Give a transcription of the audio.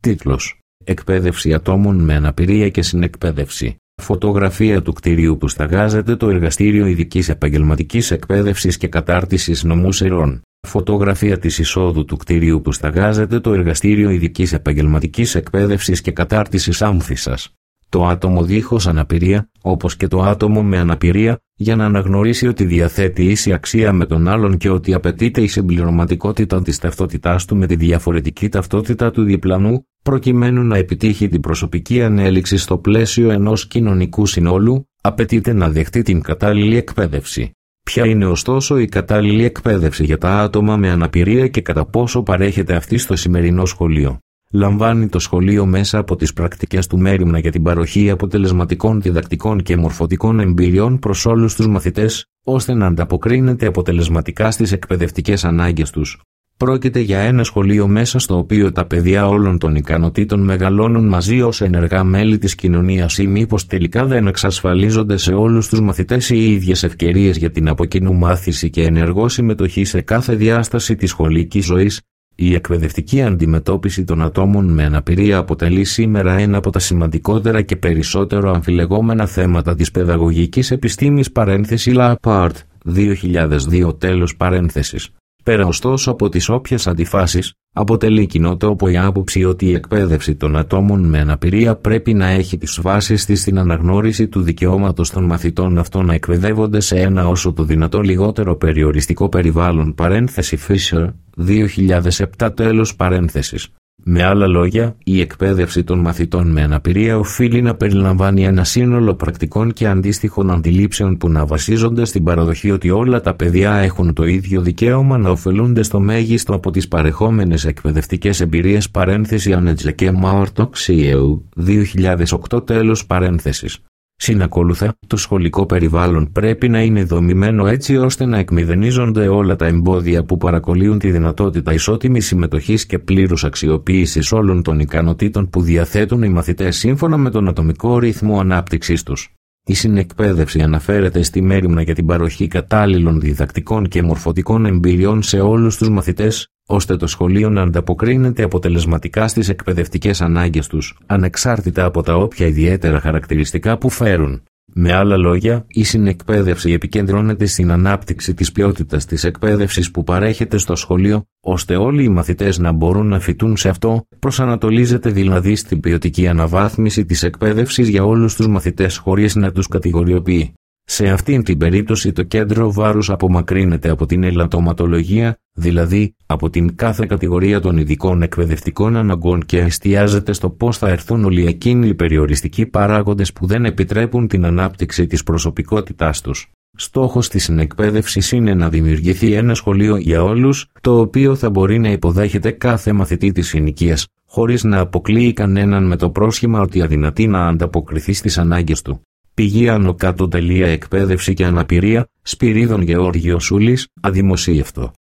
Τίτλος: Εκπαίδευση ατόμων με αναπηρία και συνεκπαίδευση. Φωτογραφία του κτηρίου που σταγάζεται το Εργαστήριο Ειδικής Επαγγελματικής Εκπαίδευσης και Κατάρτισης Νομού Σερών. Φωτογραφία της εισόδου του κτηρίου που σταγάζεται το Εργαστήριο Ειδικής Επαγγελματικής Εκπαίδευσης και Κατάρτισης Άμφισσας. Το άτομο δίχως αναπηρία, όπως και το άτομο με αναπηρία, για να αναγνωρίσει ότι διαθέτει ίση αξία με τον άλλον και ότι απαιτείται η συμπληρωματικότητα της ταυτότητάς του με τη διαφορετική ταυτότητα του διπλανού, προκειμένου να επιτύχει την προσωπική ανέλυξη στο πλαίσιο ενός κοινωνικού συνόλου, απαιτείται να δεχτεί την κατάλληλη εκπαίδευση. Ποια είναι ωστόσο η κατάλληλη εκπαίδευση για τα άτομα με αναπηρία και κατά πόσο παρέχεται αυτή στο σημερινό σχολείο? Λαμβάνει το σχολείο μέσα από τις πρακτικές του μέριμνα για την παροχή αποτελεσματικών διδακτικών και μορφωτικών εμπειριών προς όλους τους μαθητές, ώστε να ανταποκρίνεται αποτελεσματικά στις εκπαιδευτικές ανάγκες τους? Πρόκειται για ένα σχολείο μέσα στο οποίο τα παιδιά όλων των ικανοτήτων μεγαλώνουν μαζί ως ενεργά μέλη της κοινωνίας, ή μήπως τελικά δεν εξασφαλίζονται σε όλους τους μαθητές οι ίδιες ευκαιρίες για την από κοινού μάθηση και ενεργό συμμετοχή σε κάθε διάσταση της σχολικής ζωής? Η εκπαιδευτική αντιμετώπιση των ατόμων με αναπηρία αποτελεί σήμερα ένα από τα σημαντικότερα και περισσότερο αμφιλεγόμενα θέματα της παιδαγωγικής επιστήμης (Lapart, 2002). Πέρα ωστόσο από τις όποιες αντιφάσεις, αποτελεί κοινότοπο η άποψη ότι η εκπαίδευση των ατόμων με αναπηρία πρέπει να έχει τις βάσεις της στην αναγνώριση του δικαιώματος των μαθητών αυτών να εκπαιδεύονται σε ένα όσο το δυνατό λιγότερο περιοριστικό περιβάλλον (Fisher, 2007). Με άλλα λόγια, η εκπαίδευση των μαθητών με αναπηρία οφείλει να περιλαμβάνει ένα σύνολο πρακτικών και αντίστοιχων αντιλήψεων που να βασίζονται στην παραδοχή ότι όλα τα παιδιά έχουν το ίδιο δικαίωμα να ωφελούνται στο μέγιστο από τις παρεχόμενες εκπαιδευτικές εμπειρίες (Annetje και Martok, 2008). Συνακόλουθα, το σχολικό περιβάλλον πρέπει να είναι δομημένο έτσι ώστε να εκμηδενίζονται όλα τα εμπόδια που παρακολύουν τη δυνατότητα ισότιμης συμμετοχής και πλήρους αξιοποίησης όλων των ικανοτήτων που διαθέτουν οι μαθητές σύμφωνα με τον ατομικό ρυθμό ανάπτυξής τους. Η συνεκπαίδευση αναφέρεται στη μέριμνα για την παροχή κατάλληλων διδακτικών και μορφωτικών εμπειριών σε όλους τους μαθητές, ώστε το σχολείο να ανταποκρίνεται αποτελεσματικά στις εκπαιδευτικές ανάγκες τους, ανεξάρτητα από τα όποια ιδιαίτερα χαρακτηριστικά που φέρουν. Με άλλα λόγια, η συνεκπαίδευση επικεντρώνεται στην ανάπτυξη της ποιότητας της εκπαίδευσης που παρέχεται στο σχολείο, ώστε όλοι οι μαθητές να μπορούν να φοιτούν σε αυτό, προσανατολίζεται δηλαδή στην ποιοτική αναβάθμιση της εκπαίδευσης για όλους τους μαθητές χωρίς να τους κατηγοριοποιεί. Σε αυτήν την περίπτωση το κέντρο βάρους απομακρύνεται από την ελαττωματολογία, δηλαδή από την κάθε κατηγορία των ειδικών εκπαιδευτικών αναγκών, και εστιάζεται στο πώς θα έρθουν όλοι εκείνοι οι περιοριστικοί παράγοντες που δεν επιτρέπουν την ανάπτυξη της προσωπικότητάς τους. Στόχος της συνεκπαίδευσης είναι να δημιουργηθεί ένα σχολείο για όλους, το οποίο θα μπορεί να υποδέχεται κάθε μαθητή της συνοικίας, χωρίς να αποκλείει κανέναν με το πρόσχημα ότι αδυνατεί να ανταποκριθεί στις ανάγκες του. Πηγή άνω κάτω. Εκπαίδευση και αναπηρία, Σπυρίδων Γεώργιο Σούλης, αδημοσίευτο.